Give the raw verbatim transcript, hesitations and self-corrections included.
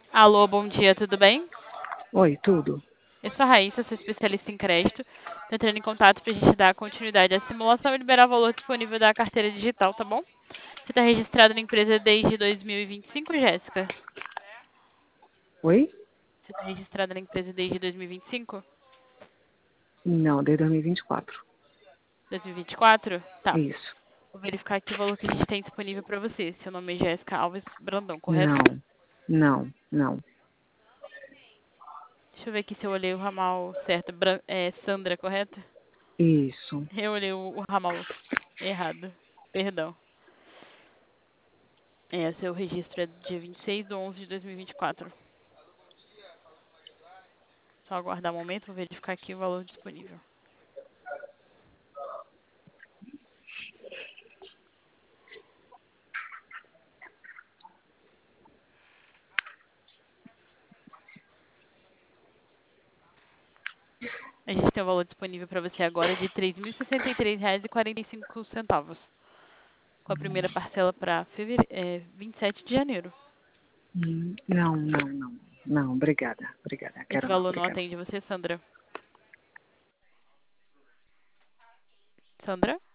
Alô, bom dia, tudo bem? Oi, tudo? Eu sou a Raíssa, sou especialista em crédito. Estou entrando em contato para a gente dar continuidade à simulação e liberar o valor disponível da carteira digital, tá bom? Você está registrado na empresa desde dois mil e vinte e cinco, Jéssica? Oi? Você está registrada na empresa desde dois mil e vinte e cinco? Não, desde dois mil e vinte e quatro. dois mil e vinte e quatro? Tá. Isso. Vou verificar aqui o valor que a gente tem disponível para você. Seu nome é Jéssica Alves Brandão, correto? Não, não, não. Deixa eu ver aqui se eu olhei o ramal certo. Bran- é Sandra, correto? Isso. Eu olhei o, o ramal errado. Perdão. É, seu registro é dia vinte e seis de onze de dois mil e vinte e quatro. Só aguardar um momento, vou verificar aqui o valor disponível. A gente tem o valor disponível para você agora de três mil e sessenta e três reais e quarenta e cinco centavos. Com a primeira parcela para fevereiro, é, vinte e sete de janeiro. Hum, Não, não, não. Não, obrigada. Obrigada. Esse Quero não, valor não obrigada. atende você, Sandra? Sandra?